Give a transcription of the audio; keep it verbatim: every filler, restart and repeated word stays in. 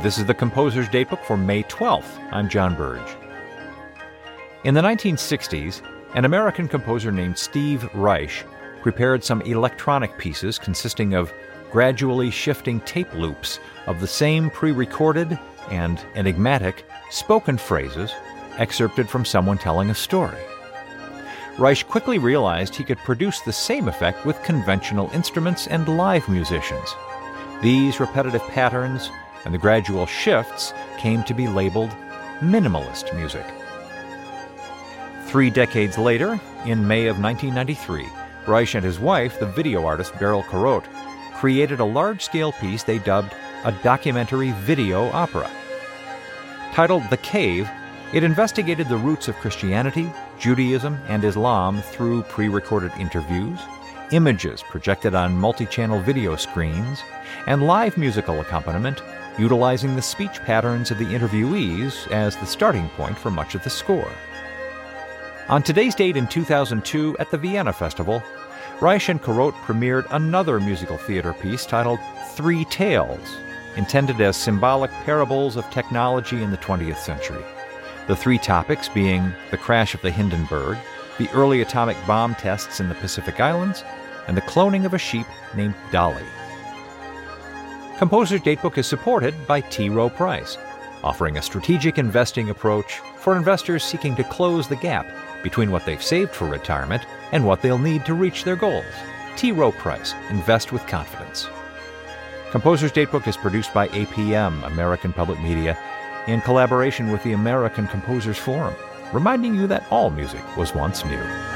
This is the Composer's Datebook for May twelfth. I'm John Burge. In the nineteen sixties, an American composer named Steve Reich prepared some electronic pieces consisting of gradually shifting tape loops of the same pre-recorded and enigmatic spoken phrases excerpted from someone telling a story. Reich quickly realized he could produce the same effect with conventional instruments and live musicians. These repetitive patterns and the gradual shifts came to be labeled minimalist music. Three decades later, in May of nineteen ninety-three, Reich and his wife, the video artist Beryl Carrote, created a large-scale piece they dubbed a documentary video opera. Titled The Cave, it investigated the roots of Christianity, Judaism, and Islam through pre-recorded interviews, images projected on multi-channel video screens, and live musical accompaniment utilizing the speech patterns of the interviewees as the starting point for much of the score. On today's date in two thousand two at the Vienna Festival, Reich and Carrote premiered another musical theater piece titled Three Tales, intended as symbolic parables of technology in the twentieth century. The three topics being the crash of the Hindenburg, the early atomic bomb tests in the Pacific Islands, and the cloning of a sheep named Dolly. Composer's Datebook is supported by T. Rowe Price, offering a strategic investing approach for investors seeking to close the gap between what they've saved for retirement and what they'll need to reach their goals. T. Rowe Price. Invest with confidence. Composer's Datebook is produced by A P M, American Public Media, in collaboration with the American Composers Forum, reminding you that all music was once new.